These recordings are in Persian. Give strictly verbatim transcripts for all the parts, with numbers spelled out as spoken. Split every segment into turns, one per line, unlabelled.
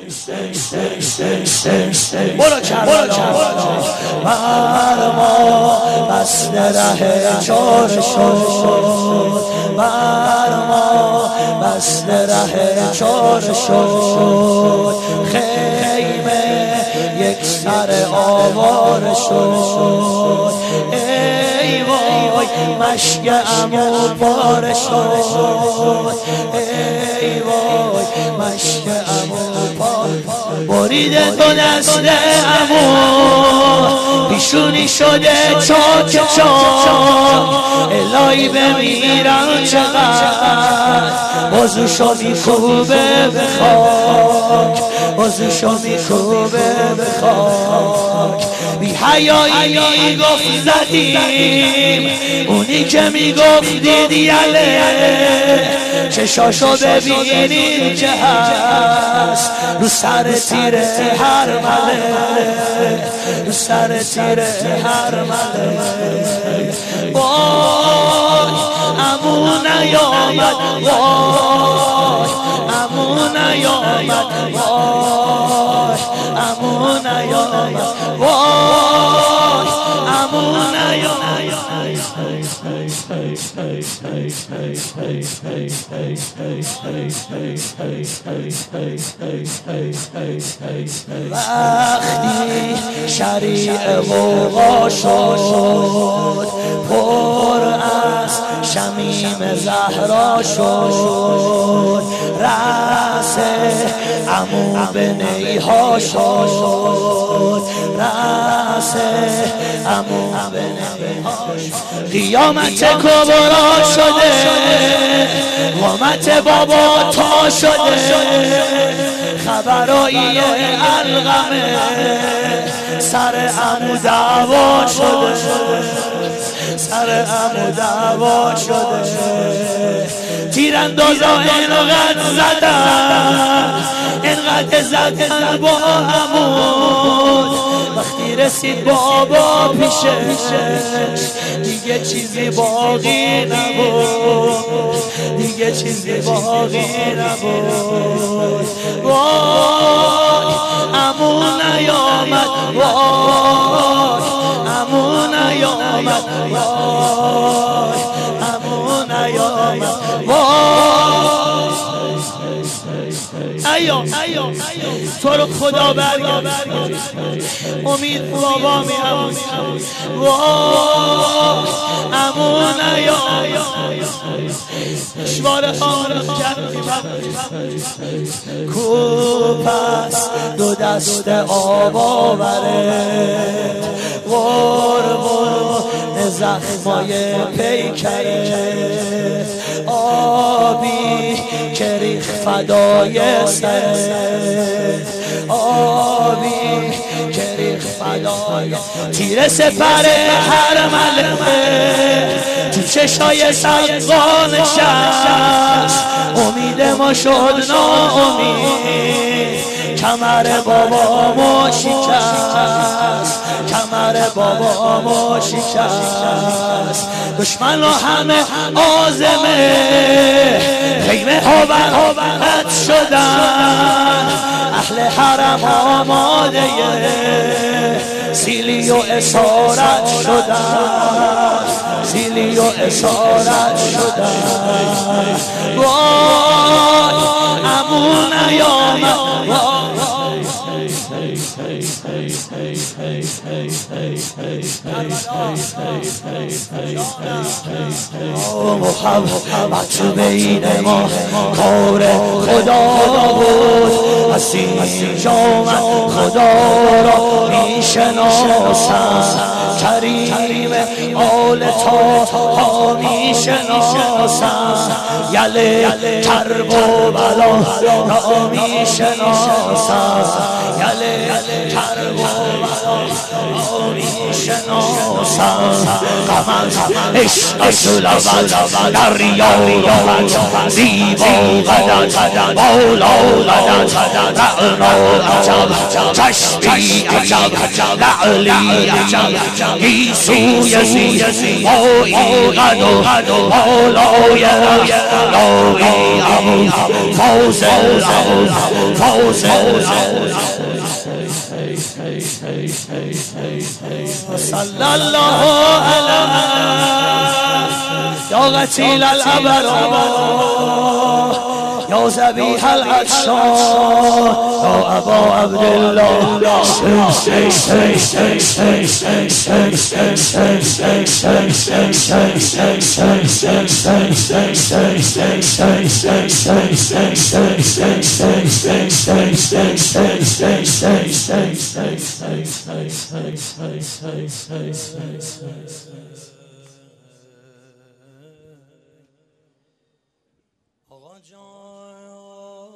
برو کربلا بر ما بست ره چار شد، بر ما بست ره چار شد، خیمه یک سر آوار شد، ای وای مشک عمو پاره شد، ای وای مشک عمو پاره برید تو دست عمو، پیشونی شده چاک چاک، الهی بمیرم چقدر بازوشو میکوبه به خاک، بازوشو میکوبه به خاک. بی حیایی میگفت زدیم، اونی که میگفت دیدی عله، چشاشو ببینید که هست رو سر تیر هر ملک، رو سر تیر هر ملک. وای عمو نیامد، وای عمو نیامد، وای عمو نیامد، وای عمو نیامد. وقتی شریع غوغا شد، پر از شمیم زهرا شد، رأس عمو به نیها شد، رأس عمو به نیها شد. قیامت کبرا شده، قامت بابا تا شده، خبرایی علقمه سر عمو دعوا شده، سر عمو دعوا شده. تیراندازا اینقدر زدن، اینقدر زدن با عمود، وقتی رسید بابا پیشش دیگه چیزی باقی نبود، دیگه چیزی باقی نبود. وای عمو نیامد، وای عمو نیامد، وای عمو نیامد، وای ایو تو رو خدا برگرد، امید بابا میام، وای عمو نیامد. شوار آرم کردیم کو پس دو دست آب آوره، قربون زخمای پیکره، آبی که ریخ فدای سره، آبی که ریخ فدای تیر سپر هر ملمه، تو چشای سقا نشست، امید ما شد ناامید، کمر بابا ما شکست، کمر بابا ما شکست. دشمن ها همه آزمه، خیمه ها برهت شدن، اهل حرم آماده سیلی و اسارت شدن، سیلی و اسارت شدن. وای عمو نیامد، محبت بین ما کار خدا بود، پس اینجا من خدا را میشناسم، کریم آل طاها میشناسم، یله کرب و بلا را میشناسم، یله کرب و بلا میشناسم غم از عشق سلوان در ریاض زیبا قدم بالا قدم رعنا عجب چشمی عجب لعلی عجب گیسوی زی بایی قد و بالای لاغی ابو فاضل فاضل صلی الله علیه یا قتیل الابرار یا ذبیح العطشان یا ابا عبدالله آقا جان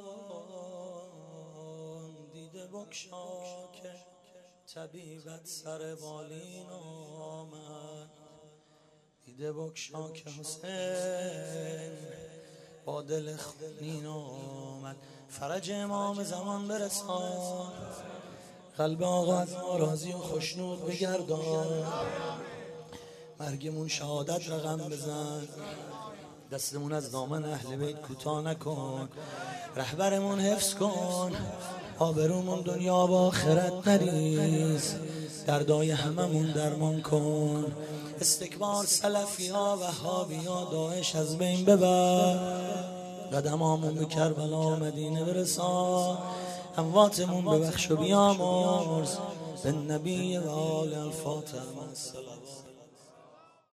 دیده بکشا که طبیبت سر بالین آمد دیده بکشا که حسین با دل خونین آمد فرج امام زمان برسان قلب آقا از ما راضی و خوشنود بگردان مرگمون شهادت رقم بزن دستمون از دامن اهل بیت کوتاه نکن رهبرمون حفظ کن آبرومون دنیا با آخرت نریز دردای هممون درمان کن استکبار سلفی ها وهابی ها داعش از بین ببر قدمامون به کربلا مدینه برسان امواتمون ببخش و بیامرز به نبی و آل الفاتحه.